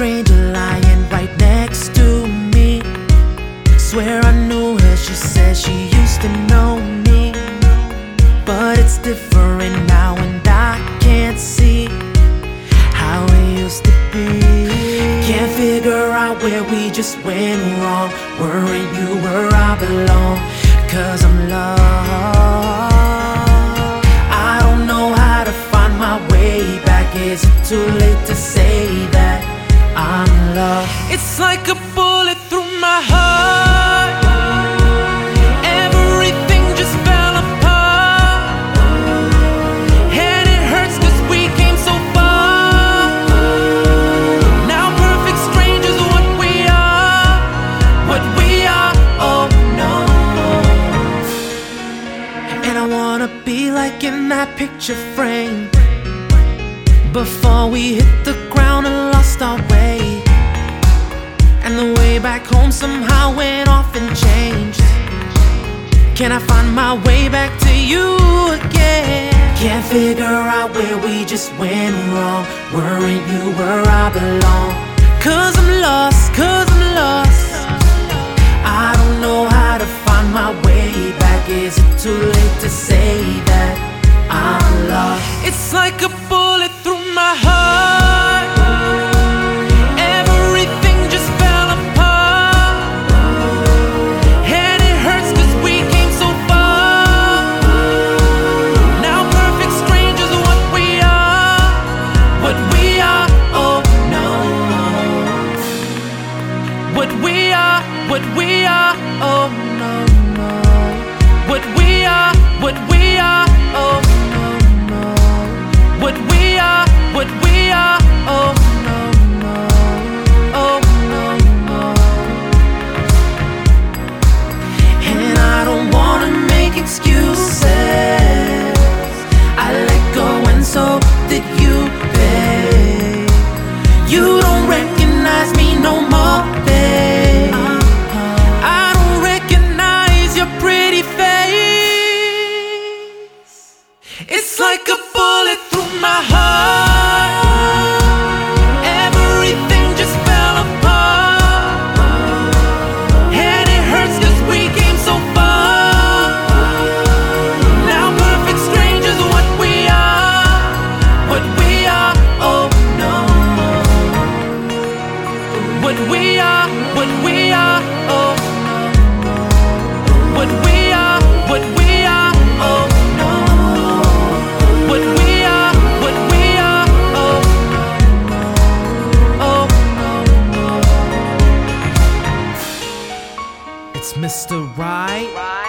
stranger lying right next to me. Swear I knew her, she said she used to know me. But it's different now and I can't see how it used to be. Can't figure out where we just went wrong. Weren't you where I belong? 'Cause I'm lost. I don't know how to find my way back. Is it too late to say that I'm lost? It's like a bullet through my heart. Everything just fell apart. And it hurts 'cause we came so far. Now perfect strangers, what we are. What we are, oh no. And I wanna be like in that picture frame, before we hit the ground and lost our way. And the way back home somehow went off and changed. Can I find my way back to you again? Can't figure out where we just went wrong. Weren't you where I belong? 'Cause I'm lost, 'cause I'm lost. I don't know how to find my way back. Is it too late to say that I'm lost? It's like a bullet through my heart. Everything just fell apart. And it hurts 'cause we came so far. Now perfect strangers, what we are. What we are, oh no. What we are, what we are, oh no, no. What we are, what we are, oh no, no. What we are, what we are, oh no, no, oh no, no. And I don't wanna make excuses. I let go and so did you, babe. You don't recognize me no more, babe. I don't recognize your pretty face. It's like a bullet through my heart. Everything just fell apart. And it hurts 'cause we came so far. Now perfect strangers, what we are. What we are, oh no. What we are, what we are, oh no. What we are, what we are, oh no. What we are, what we are, oh no, oh no, no. It's Mr. Right.